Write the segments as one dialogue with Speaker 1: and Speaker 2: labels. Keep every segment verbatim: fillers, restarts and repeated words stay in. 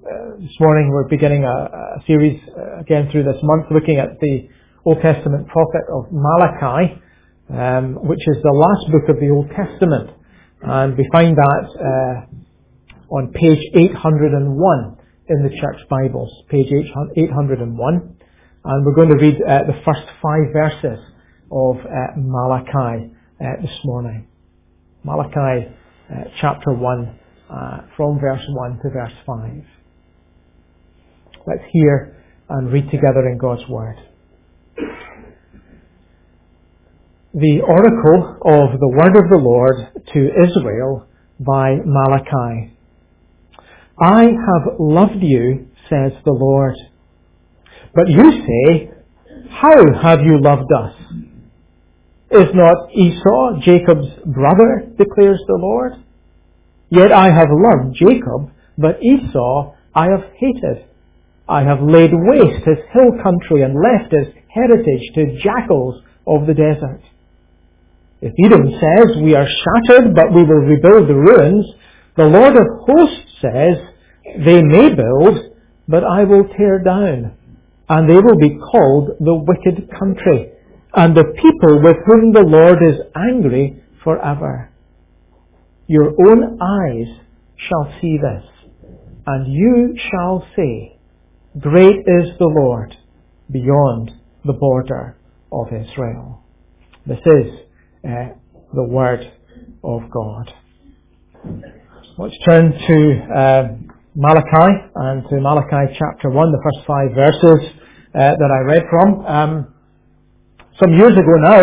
Speaker 1: uh, this morning we're beginning a, a series uh, again through this month looking at the Old Testament prophet of Malachi, um, which is the last book of the Old Testament. And we find that uh, on page eight hundred one in the Church Bibles, page eight hundred one. And we're going to read uh, the first five verses of uh, Malachi uh, this morning. Malachi uh, chapter one, uh, from verse one to verse five. Let's hear and read together in God's Word. The oracle of the word of the Lord to Israel by Malachi. I have loved you, says the Lord. But you say, how have you loved us? Is not Esau Jacob's brother, declares the Lord? Yet I have loved Jacob, but Esau I have hated. I have laid waste his hill country and left his heritage to jackals of the desert. If Edom says, we are shattered, but we will rebuild the ruins, the Lord of hosts says, they may build, but I will tear down, and they will be called the wicked country, and the people with whom the Lord is angry forever. Your own eyes shall see this, and you shall say, great is the Lord beyond the border of Israel. This is uh, the Word of God. Let's turn to uh, Malachi, and to Malachi chapter one, the first five verses uh, that I read from. Um, some years ago now,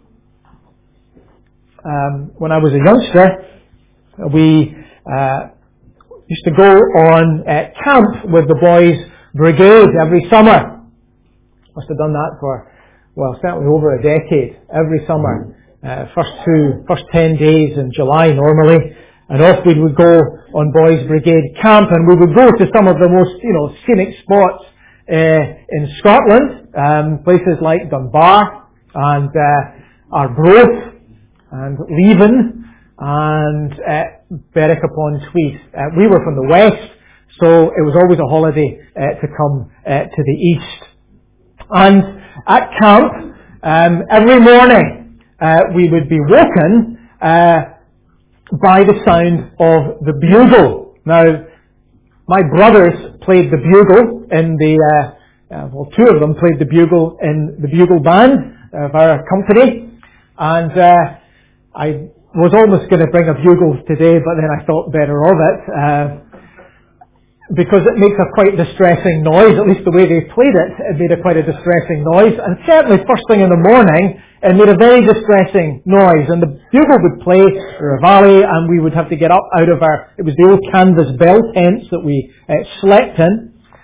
Speaker 1: um, when I was a youngster, we uh, used to go on uh, camp with the boys' brigade every summer. Must have done that for, well, certainly over a decade, every summer. Uh, first two, first ten days in July normally, and off we would go on Boys' Brigade camp, and we would go to some of the most, you know, scenic spots uh, in Scotland, um, places like Dunbar and uh, Arbroath and Leven and uh, Berwick-upon-Tweed. Uh, we were from the west, so it was always a holiday uh, to come uh, to the east. And at camp, um, every morning, Uh, we would be woken uh, by the sound of the bugle. Now, my brothers played the bugle in the, uh, uh, well, two of them played the bugle in the bugle band of our company, and uh, I was almost going to bring a bugle today, but then I thought better of it, uh, because it makes a quite distressing noise. At least the way they played it, it made a quite a distressing noise, and certainly first thing in the morning, it made a very distressing noise, and the bugle would play Reveille, and we would have to get up out of our, it was the old canvas bell tents that we uh, slept in.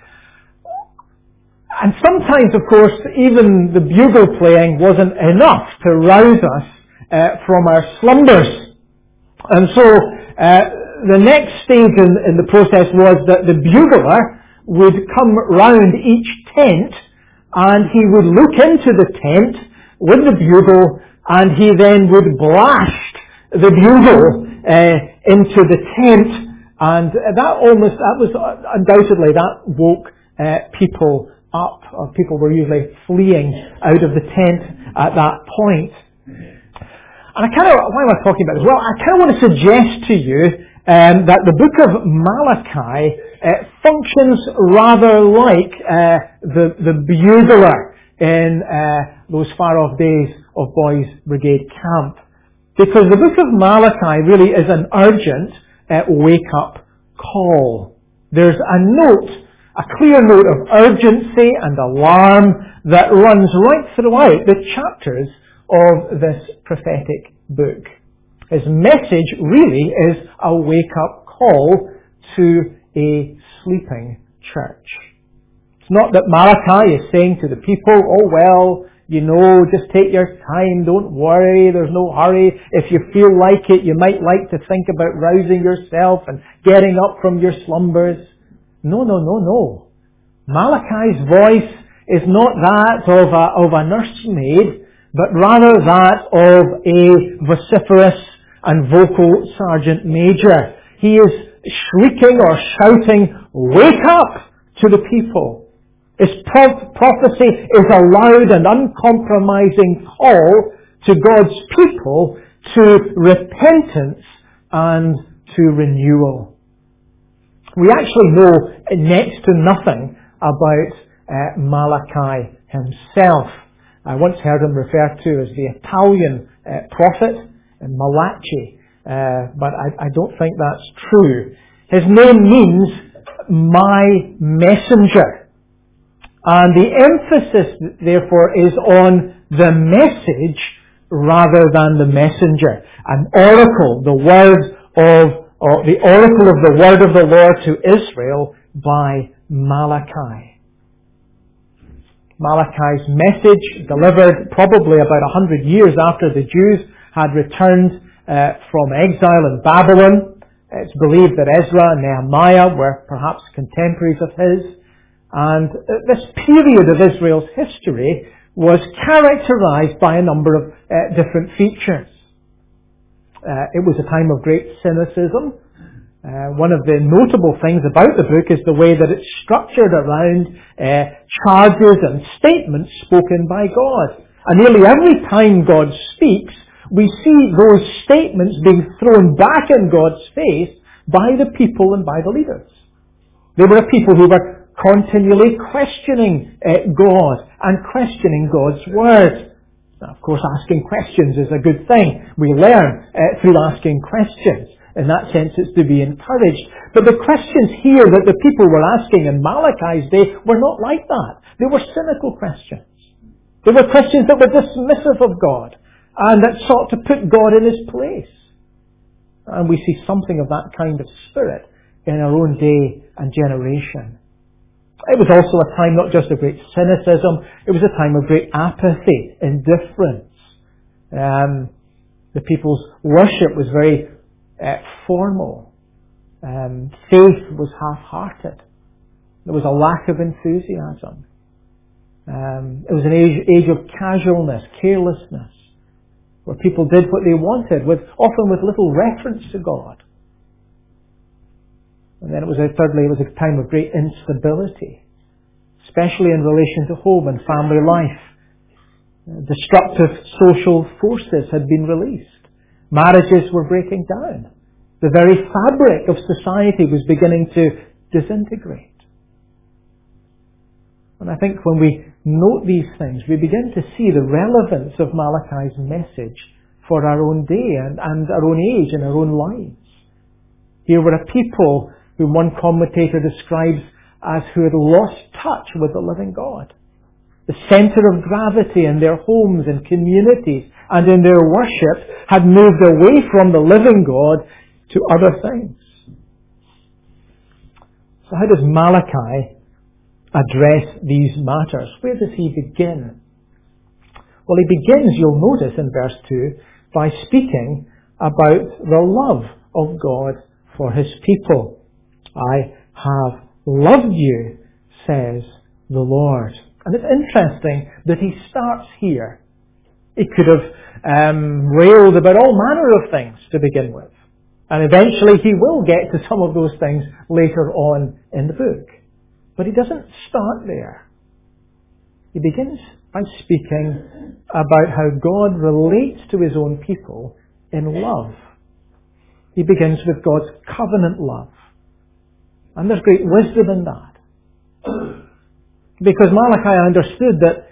Speaker 1: And sometimes, of course, even the bugle playing wasn't enough to rouse us uh, from our slumbers. And so, uh, the next stage in, in the process was that the bugler would come round each tent, and he would look into the tent with the bugle, and he then would blast the bugle uh, into the tent, and that almost, that was undoubtedly, that woke uh, people up, or people were usually fleeing out of the tent at that point. And I kind of, why am I talking about this? Well, I kind of want to suggest to you um, that the book of Malachi uh, functions rather like uh, the, the bugler in uh, those far-off days of Boys' Brigade camp. Because the book of Malachi really is an urgent uh, wake-up call. There's a note, a clear note of urgency and alarm that runs right throughout the chapters of this prophetic book. His message really is a wake-up call to a sleeping church. It's not that Malachi is saying to the people, oh well, you know, just take your time, don't worry, there's no hurry. If you feel like it, you might like to think about rousing yourself and getting up from your slumbers. No, no, no, no. Malachi's voice is not that of a, of a nursemaid, but rather that of a vociferous and vocal sergeant major. He is shrieking or shouting, "Wake up!" to the people. Its prophecy is a loud and uncompromising call to God's people to repentance and to renewal. We actually know next to nothing about uh, Malachi himself. I once heard him referred to as the Italian uh, prophet, Malachi, uh, but I, I don't think that's true. His name means "my messenger." And the emphasis, therefore, is on the message rather than the messenger. An oracle, the word of, or the oracle of the word of the Lord to Israel by Malachi. Malachi's message, delivered probably about a hundred years after the Jews had returned uh, from exile in Babylon. It's believed that Ezra and Nehemiah were perhaps contemporaries of his. And this period of Israel's history was characterized by a number of uh, different features. Uh, it was a time of great cynicism. Uh, one of the notable things about the book is the way that it's structured around uh, charges and statements spoken by God. And nearly every time God speaks, we see those statements being thrown back in God's face by the people and by the leaders. They were a people who were continually questioning uh, God and questioning God's Word. Now, of course, asking questions is a good thing. We learn uh, through asking questions. In that sense, it's to be encouraged. But the questions here that the people were asking in Malachi's day were not like that. They were cynical questions. They were questions that were dismissive of God and that sought to put God in His place. And we see something of that kind of spirit in our own day and generation. It was also a time not just of great cynicism, it was a time of great apathy, indifference. Um, the people's worship was very uh, formal. Um, faith was half-hearted. There was a lack of enthusiasm. Um, it was an age, age of casualness, carelessness, where people did what they wanted, with often with little reference to God. And then it was, a, thirdly, it was a time of great instability, especially in relation to home and family life. Destructive social forces had been released. Marriages were breaking down. The very fabric of society was beginning to disintegrate. And I think when we note these things, we begin to see the relevance of Malachi's message for our own day and, and our own age and our own lives. Here were a people whom one commentator describes as who had lost touch with the living God. The centre of gravity in their homes and communities and in their worship had moved away from the living God to other things. So how does Malachi address these matters? Where does he begin? Well, he begins, you'll notice in verse two, by speaking about the love of God for His people. I have loved you, says the Lord. And it's interesting that he starts here. He could have um, railed about all manner of things to begin with. And eventually he will get to some of those things later on in the book. But he doesn't start there. He begins by speaking about how God relates to His own people in love. He begins with God's covenant love. And there's great wisdom in that. Because Malachi understood that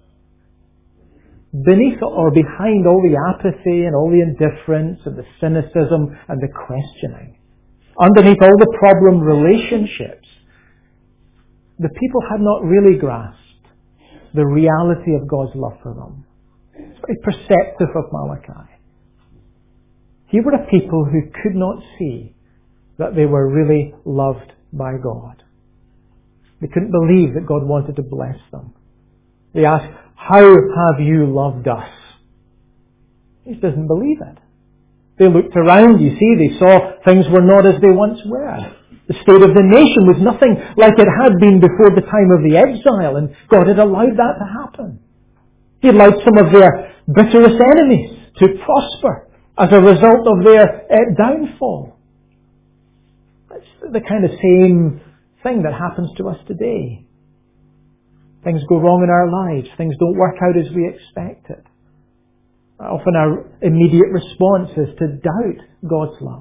Speaker 1: beneath or behind all the apathy and all the indifference and the cynicism and the questioning, underneath all the problem relationships, the people had not really grasped the reality of God's love for them. It's very perceptive of Malachi. Here were a people who could not see that they were really loved by God. They couldn't believe that God wanted to bless them. They asked, how have you loved us? He doesn't believe it. They looked around, you see, they saw things were not as they once were. The state of the nation was nothing like it had been before the time of the exile, and God had allowed that to happen. He allowed some of their bitterest enemies to prosper as a result of their uh, downfall. It's the kind of same thing that happens to us today. Things go wrong in our lives. Things don't work out as we expected. Often our immediate response is to doubt God's love.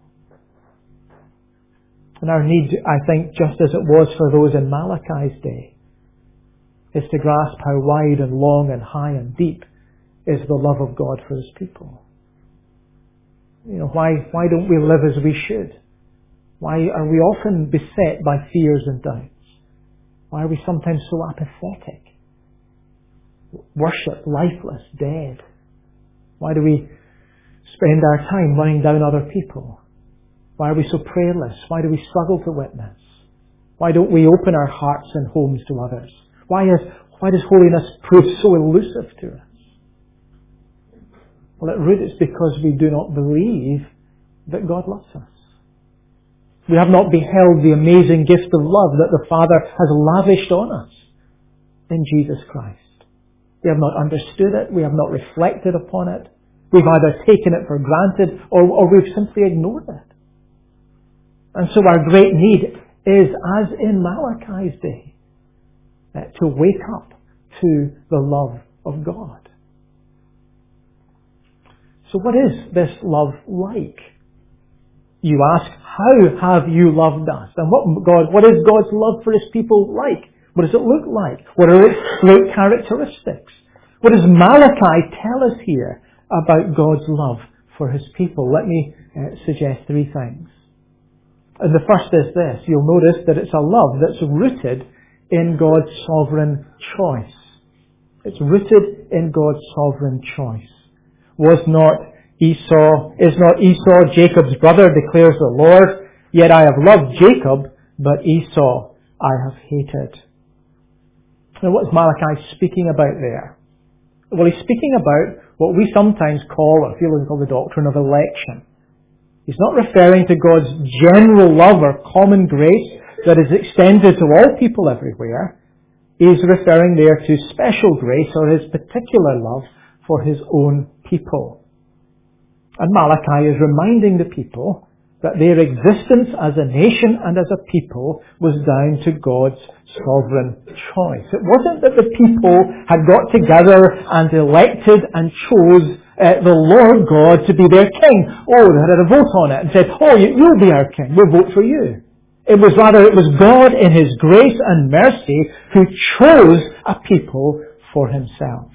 Speaker 1: And our need, I think, just as it was for those in Malachi's day, is to grasp how wide and long and high and deep is the love of God for His people. You know, why, why don't we live as we should? Why are we often beset by fears and doubts? Why are we sometimes so apathetic? Worship lifeless, dead. Why do we spend our time running down other people? Why are we so prayerless? Why do we struggle to witness? Why don't we open our hearts and homes to others? Why is, why does holiness prove so elusive to us? Well, at root it's because we do not believe that God loves us. We have not beheld the amazing gift of love that the Father has lavished on us in Jesus Christ. We have not understood it. We have not reflected upon it. We've either taken it for granted or, or we've simply ignored it. And so our great need is, as in Malachi's day, uh, to wake up to the love of God. So what is this love like? You ask, how have you loved us? And what God, what is God's love for His people like? What does it look like? What are its great characteristics? What does Malachi tell us here about God's love for His people? Let me uh, suggest three things. And the first is this. You'll notice that it's a love that's rooted in God's sovereign choice. It's rooted in God's sovereign choice. Was not Esau, is not Esau Jacob's brother, declares the Lord. Yet I have loved Jacob, but Esau I have hated. Now what's Malachi speaking about there? Well, he's speaking about what we sometimes call, or feel call the doctrine of election. He's not referring to God's general love or common grace that is extended to all people everywhere. He's referring there to special grace or His particular love for His own people. And Malachi is reminding the people that their existence as a nation and as a people was down to God's sovereign choice. It wasn't that the people had got together and elected and chose uh, the Lord God to be their king. Oh, they had a vote on it and said, oh, you'll be our king. We'll vote for you. It was rather, it was God in His grace and mercy who chose a people for Himself.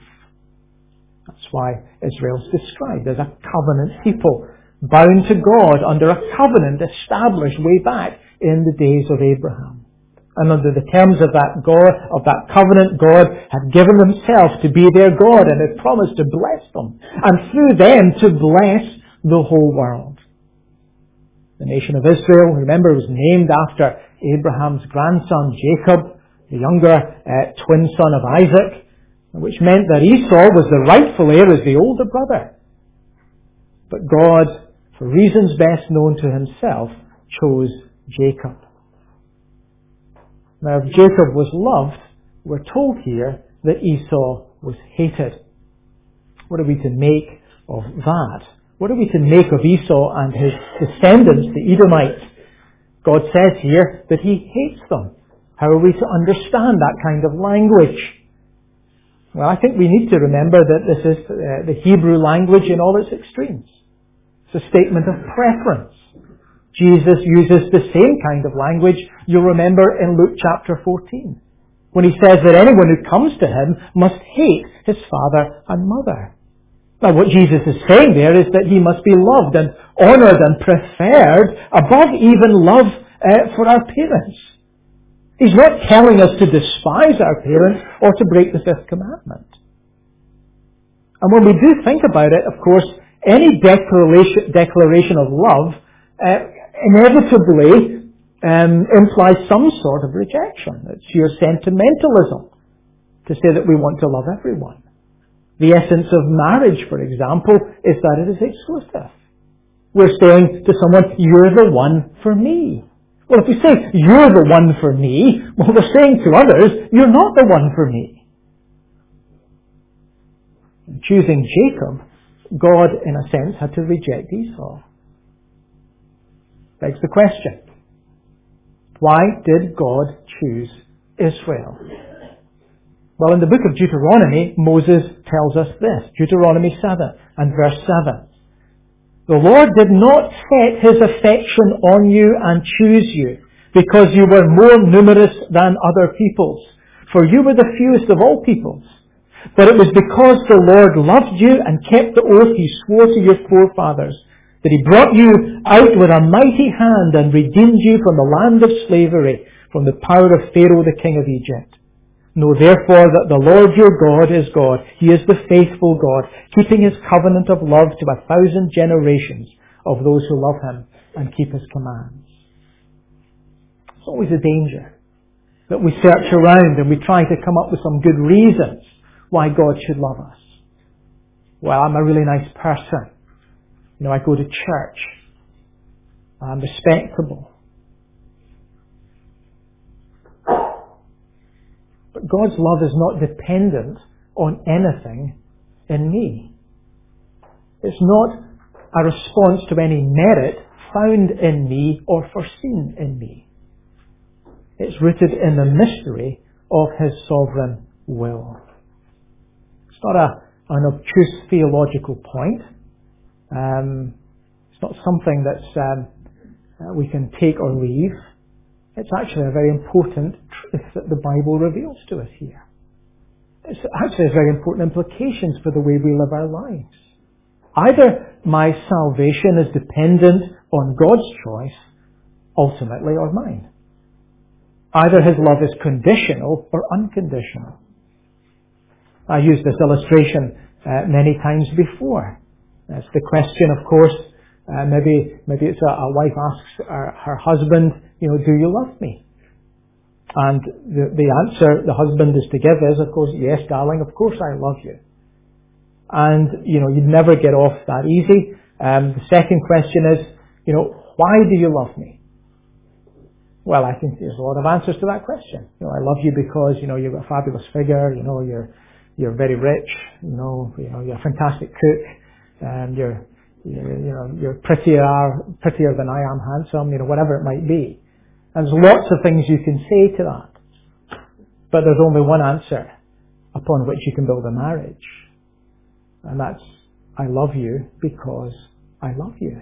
Speaker 1: That's why Israel is described as a covenant people, bound to God under a covenant established way back in the days of Abraham. And under the terms of that God, of that covenant, God had given Himself to be their God and had promised to bless them, and through them to bless the whole world. The nation of Israel, remember, was named after Abraham's grandson Jacob, the younger uh, twin son of Isaac, which meant that Esau was the rightful heir as the older brother. But God, for reasons best known to Himself, chose Jacob. Now, if Jacob was loved, we're told here that Esau was hated. What are we to make of that? What are we to make of Esau and his descendants, the Edomites? God says here that He hates them. How are we to understand that kind of language? Well, I think we need to remember that this is uh, the Hebrew language in all its extremes. It's a statement of preference. Jesus uses the same kind of language you'll remember in Luke chapter fourteen, when He says that anyone who comes to Him must hate his father and mother. Now, what Jesus is saying there is that He must be loved and honoured and preferred above even love uh, for our parents. He's not telling us to despise our parents or to break the fifth commandment. And when we do think about it, of course, any declaration, declaration of love uh, inevitably um, implies some sort of rejection. It's your sentimentalism to say that we want to love everyone. The essence of marriage, for example, is that it is exclusive. We're saying to someone, you're the one for me. Well, if we say, you're the one for me, well, we're saying to others, you're not the one for me. In choosing Jacob, God, in a sense, had to reject Esau. Begs the question, Why did God choose Israel? Well, in the book of Deuteronomy, Moses tells us this. Deuteronomy seven and verse seven. The Lord did not set His affection on you and choose you because you were more numerous than other peoples, for you were the fewest of all peoples. But it was because the Lord loved you and kept the oath He swore to your forefathers, that He brought you out with a mighty hand and redeemed you from the land of slavery, from the power of Pharaoh the king of Egypt. Know therefore that the Lord your God is God. He is the faithful God, keeping His covenant of love to a thousand generations of those who love Him and keep His commands. It's always a danger that we search around and we try to come up with some good reasons why God should love us. Well, I'm a really nice person. You know, I go to church. I'm respectable. But God's love is not dependent on anything in me. It's not a response to any merit found in me or foreseen in me. It's rooted in the mystery of His sovereign will. It's not a, an obtuse theological point. Um, it's not something that's um, uh, we can take or leave. It's actually a very important truth that the Bible reveals to us here. It actually has very important implications for the way we live our lives. Either my salvation is dependent on God's choice, ultimately, or mine. Either His love is conditional or unconditional. I used this illustration uh, many times before. It's the question, of course, uh, maybe maybe it's a, a wife asks her, her husband, you know, do you love me? And the, the answer the husband is to give is, of course, yes, darling, of course I love you. And, you know, you'd never get off that easy. Um, the second question is, you know, why do you love me? Well, I think there's a lot of answers to that question. You know, I love you because, you know, you've got a fabulous figure, you know, you're you're very rich, you know, you know, you're a fantastic cook, and you're, you're you know, you're prettier prettier than I am handsome, you know, whatever it might be. And there's lots of things you can say to that. But there's only one answer upon which you can build a marriage. And that's, I love you because I love you.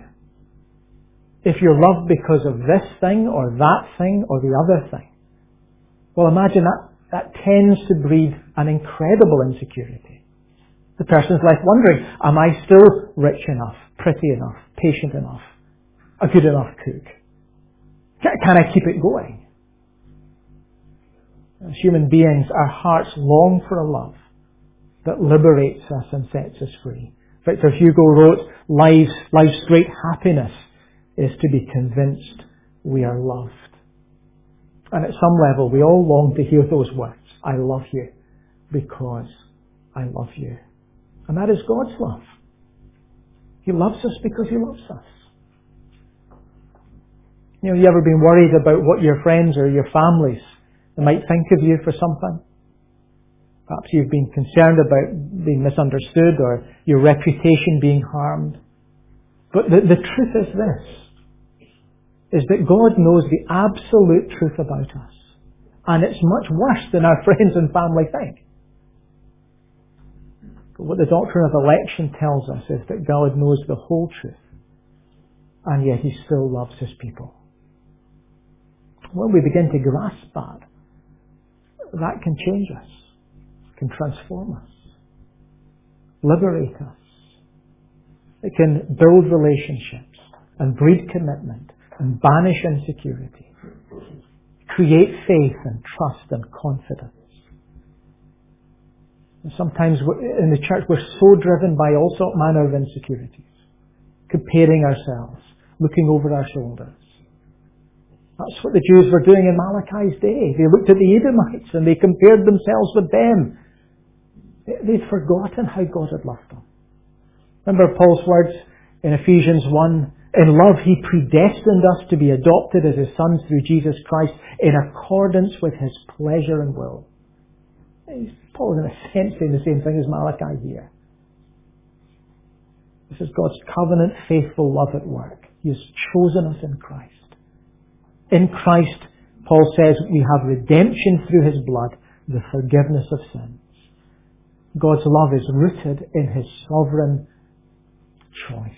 Speaker 1: If you're loved because of this thing or that thing or the other thing, well, imagine that, that tends to breed an incredible insecurity. The person's left wondering, am I still rich enough, pretty enough, patient enough, a good enough cook? Can, can I keep it going? As human beings, our hearts long for a love that liberates us and sets us free. Victor Hugo wrote, life's, life's great happiness is to be convinced we are loved. And at some level, we all long to hear those words. I love you because I love you. And that is God's love. He loves us because He loves us. You know, you ever been worried about what your friends or your families might think of you for something? Perhaps you've been concerned about being misunderstood or your reputation being harmed. But the, the truth is this, is that God knows the absolute truth about us. And it's much worse than our friends and family think. But what the doctrine of election tells us is that God knows the whole truth. And yet He still loves His people. When we begin to grasp that, that can change us, can transform us, liberate us. It can build relationships and breed commitment and banish insecurity, create faith and trust and confidence. And sometimes in the church we're so driven by all sort manner of insecurities, comparing ourselves, looking over our shoulders. That's what the Jews were doing in Malachi's day. They looked at the Edomites and they compared themselves with them. They'd forgotten how God had loved them. Remember Paul's words in Ephesians one, in love He predestined us to be adopted as His sons through Jesus Christ in accordance with His pleasure and will. Paul is in a sense saying the same thing as Malachi here. This is God's covenant faithful love at work. He has chosen us in Christ. In Christ Paul says we have redemption through His blood, the forgiveness of sins. God's love is rooted in His sovereign choice.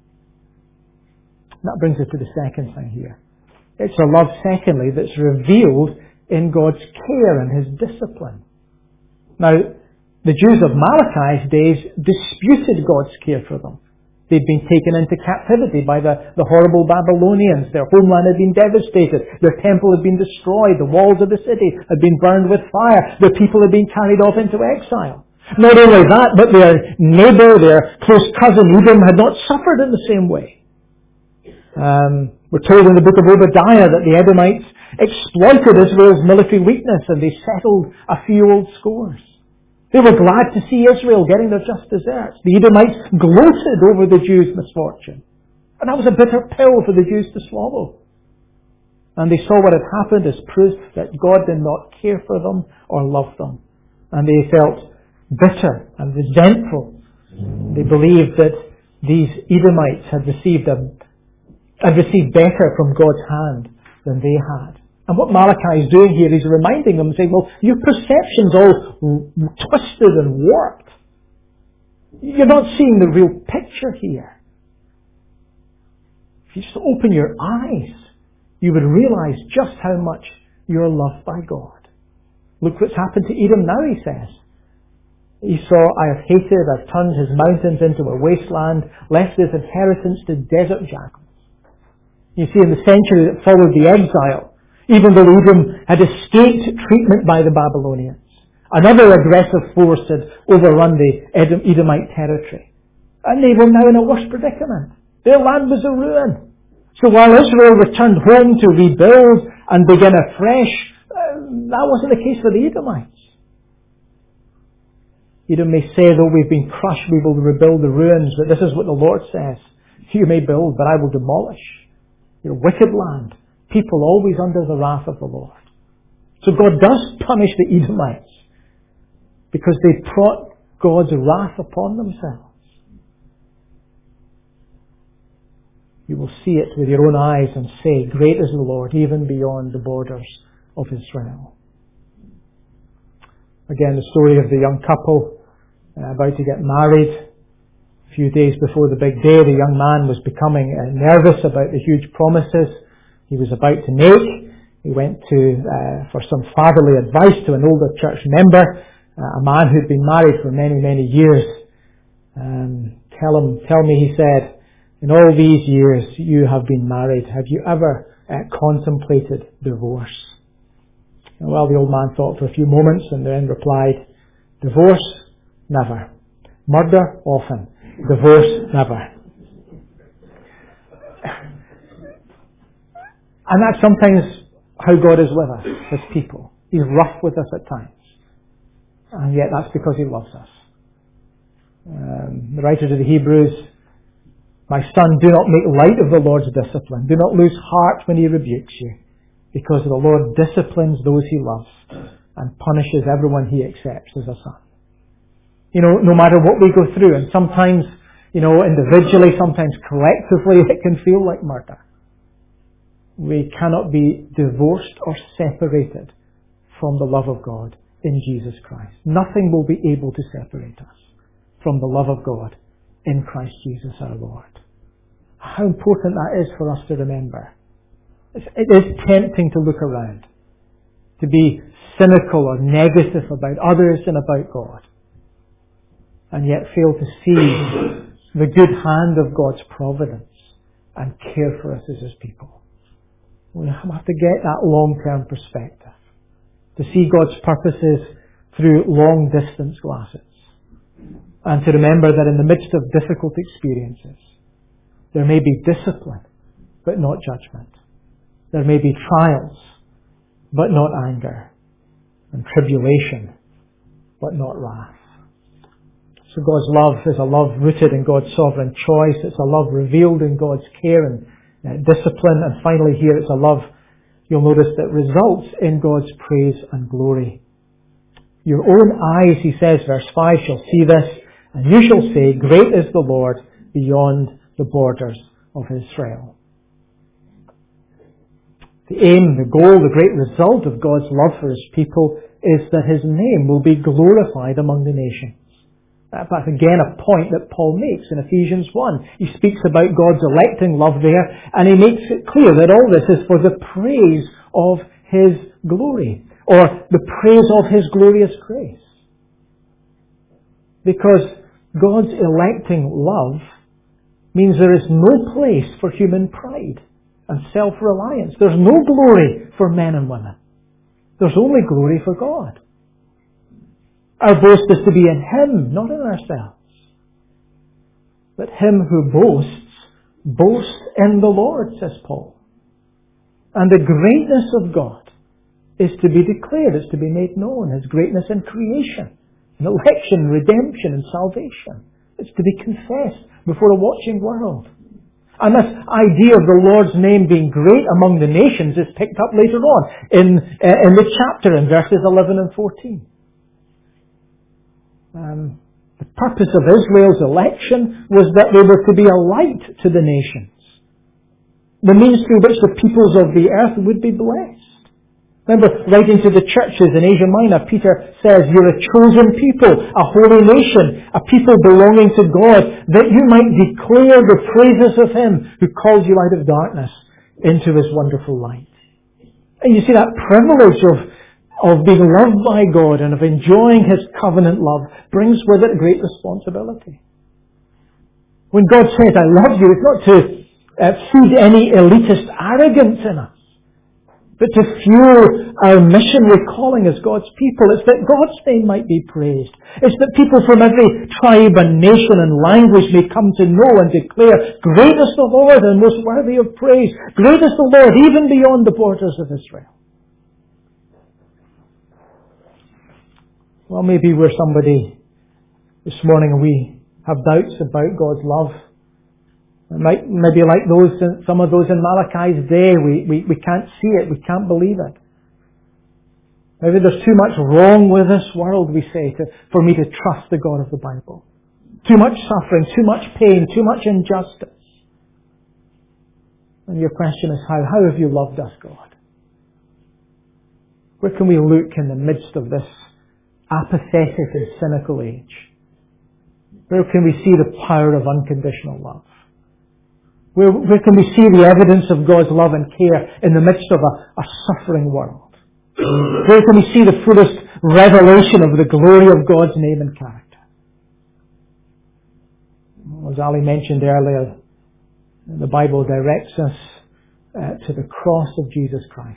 Speaker 1: That brings us to the second thing here. It's a love, secondly, that's revealed in God's care and His discipline. Now, the Jews of Malachi's days disputed God's care for them. They'd been taken into captivity by the, the horrible Babylonians. Their homeland had been devastated. Their temple had been destroyed. The walls of the city had been burned with fire. Their people had been carried off into exile. Not only that, but their neighbour, their close cousin Edom, had not suffered in the same way. Um, we're told in the book of Obadiah that the Edomites exploited Israel's military weakness and they settled a few old scores. They were glad to see Israel getting their just deserts. The Edomites gloated over the Jews' misfortune. And that was a bitter pill for the Jews to swallow. And they saw what had happened as proof that God did not care for them or love them. And they felt bitter and resentful. They believed that these Edomites had received a, had received better from God's hand than they had. And what Malachi is doing here is reminding them, saying, well, your perception's all twisted and warped. You're not seeing the real picture here. If you just open your eyes, you would realize just how much you're loved by God. Look what's happened to Edom now, he says. Esau I have hated, I've turned his mountains into a wasteland, left his inheritance to desert jackals. You see, in the century that followed the exile, even though Edom had escaped treatment by the Babylonians, another aggressive force had overrun the Edom, Edomite territory. And they were now in a worse predicament. Their land was a ruin. So while Israel returned home to rebuild and begin afresh, uh, that wasn't the case for the Edomites. Edom may say, though we've been crushed, we will rebuild the ruins, but this is what the Lord says. You may build, but I will demolish your wicked land. People always under the wrath of the Lord. So God does punish the Edomites because they brought God's wrath upon themselves. You will see it with your own eyes and say, great is the Lord, even beyond the borders of Israel. Again, the story of the young couple uh, about to get married. A few days before the big day, the young man was becoming uh, nervous about the huge promises he was about to make. He went to uh, for some fatherly advice to an older church member, uh, a man who'd been married for many, many years. Um, tell him, tell me, he said, in all these years you have been married, have you ever uh, contemplated divorce? And well, the old man thought for a few moments and then replied, divorce, never. Murder, often. Divorce, never. And that's sometimes how God is with us, His people. He's rough with us at times. And yet that's because He loves us. Um, the writer to the Hebrews, my son, do not make light of the Lord's discipline. Do not lose heart when He rebukes you, because the Lord disciplines those He loves and punishes everyone He accepts as a son. You know, no matter what we go through, and sometimes, you know, individually, sometimes collectively, it can feel like murder. We cannot be divorced or separated from the love of God in Jesus Christ. Nothing will be able to separate us from the love of God in Christ Jesus our Lord. How important that is for us to remember. It is tempting to look around, to be cynical or negative about others and about God, and yet fail to see the good hand of God's providence and care for us as His people. We have to get that long-term perspective, to see God's purposes through long-distance glasses, and to remember that in the midst of difficult experiences, there may be discipline, but not judgment. There may be trials, but not anger, and tribulation, but not wrath. So God's love is a love rooted in God's sovereign choice. It's a love revealed in God's care and uh, discipline. And finally here, it's a love, you'll notice, that results in God's praise and glory. Your own eyes, he says, verse five, shall see this, and you shall say, great is the Lord beyond the borders of Israel. The aim, the goal, the great result of God's love for His people is that His name will be glorified among the nations. That's again a point that Paul makes in Ephesians one. He speaks about God's electing love there, and he makes it clear that all this is for the praise of His glory, or the praise of His glorious grace. Because God's electing love means there is no place for human pride and self-reliance. There's no glory for men and women. There's only glory for God. Our boast is to be in Him, not in ourselves. But him who boasts, boasts in the Lord, says Paul. And the greatness of God is to be declared, is to be made known. His greatness in creation, in election, redemption, and salvation. It's to be confessed before a watching world. And this idea of the Lord's name being great among the nations is picked up later on in, uh, in the chapter in verses eleven and fourteen. Um, the purpose of Israel's election was that they were to be a light to the nations. The means through which the peoples of the earth would be blessed. Remember, writing to the churches in Asia Minor, Peter says, "You're a chosen people, a holy nation, a people belonging to God, that you might declare the praises of Him who calls you out of darkness into His wonderful light." And you see that privilege of, of being loved by God and of enjoying His covenant love brings with it a great responsibility. When God says, "I love you," it's not to uh, feed any elitist arrogance in us, but to fuel our missionary calling as God's people. It's that God's name might be praised. It's that people from every tribe and nation and language may come to know and declare, "Great is the Lord and most worthy of praise. Great is the Lord even beyond the borders of Israel." Well, maybe we're somebody this morning and we have doubts about God's love. Might, maybe like those, some of those in Malachi's day, we, we, we can't see it, we can't believe it. Maybe there's too much wrong with this world, we say, to, for me to trust the God of the Bible. Too much suffering, too much pain, too much injustice. And your question is how? How have you loved us, God? Where can we look in the midst of this apathetic and cynical age? Where can we see the power of unconditional love? Where, where can we see the evidence of God's love and care in the midst of a, a suffering world? Where can we see the fullest revelation of the glory of God's name and character? As Ali mentioned earlier, the Bible directs us uh, to the cross of Jesus Christ.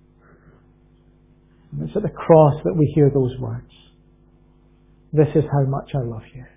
Speaker 1: And it's at the cross that we hear those words. "This is how much I love you."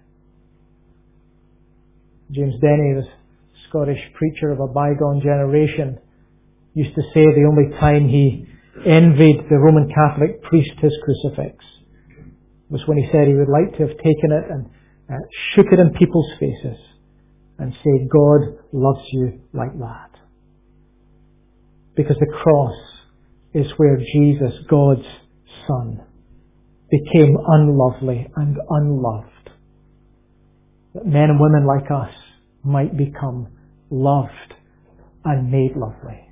Speaker 1: James Denny, the Scottish preacher of a bygone generation, used to say the only time he envied the Roman Catholic priest his crucifix was when he said he would like to have taken it and uh, shook it in people's faces and said, "God loves you like that." Because the cross is where Jesus, God's Son, became unlovely and unloved, that men and women like us might become loved and made lovely.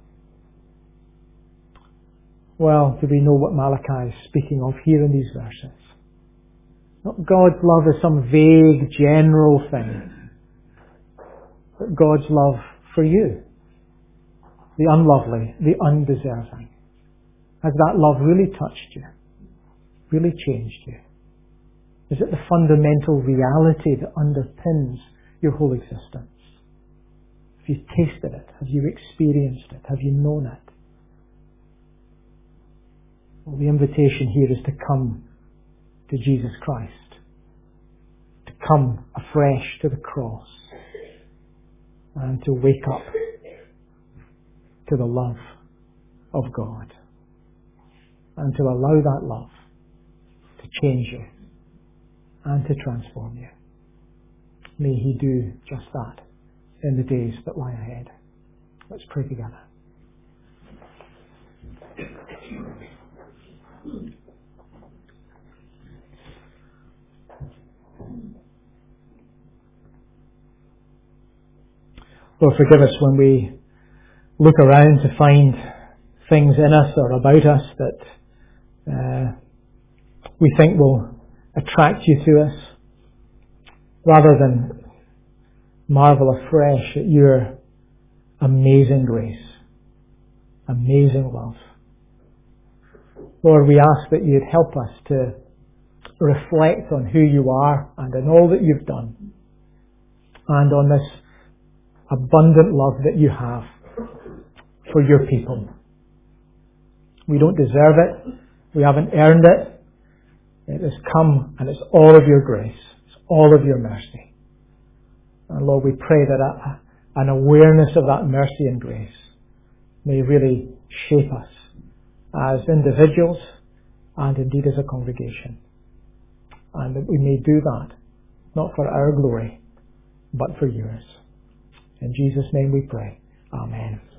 Speaker 1: Well, do we know what Malachi is speaking of here in these verses? Not God's love is some vague, general thing, but God's love for you, the unlovely, the undeserving. Has that love really touched you? Really changed you? Is it the fundamental reality that underpins your whole existence? Have you tasted it? Have you experienced it? Have you known it? Well, the invitation here is to come to Jesus Christ. To come afresh to the cross. And to wake up to the love of God. And to allow that love to change you and to transform you. May He do just that in the days that lie ahead. Let's pray together. Lord, forgive us when we look around to find things in us or about us that uh, we think will attract you to us, rather than marvel afresh at your amazing grace, amazing love. Lord, we ask that you'd help us to reflect on who you are and on all that you've done, and on this abundant love that you have for your people. We don't deserve it. We haven't earned it. It has come, and it's all of your grace. It's all of your mercy. And Lord, we pray that a, an awareness of that mercy and grace may really shape us as individuals and indeed as a congregation. And that we may do that, not for our glory, but for yours. In Jesus' name we pray. Amen.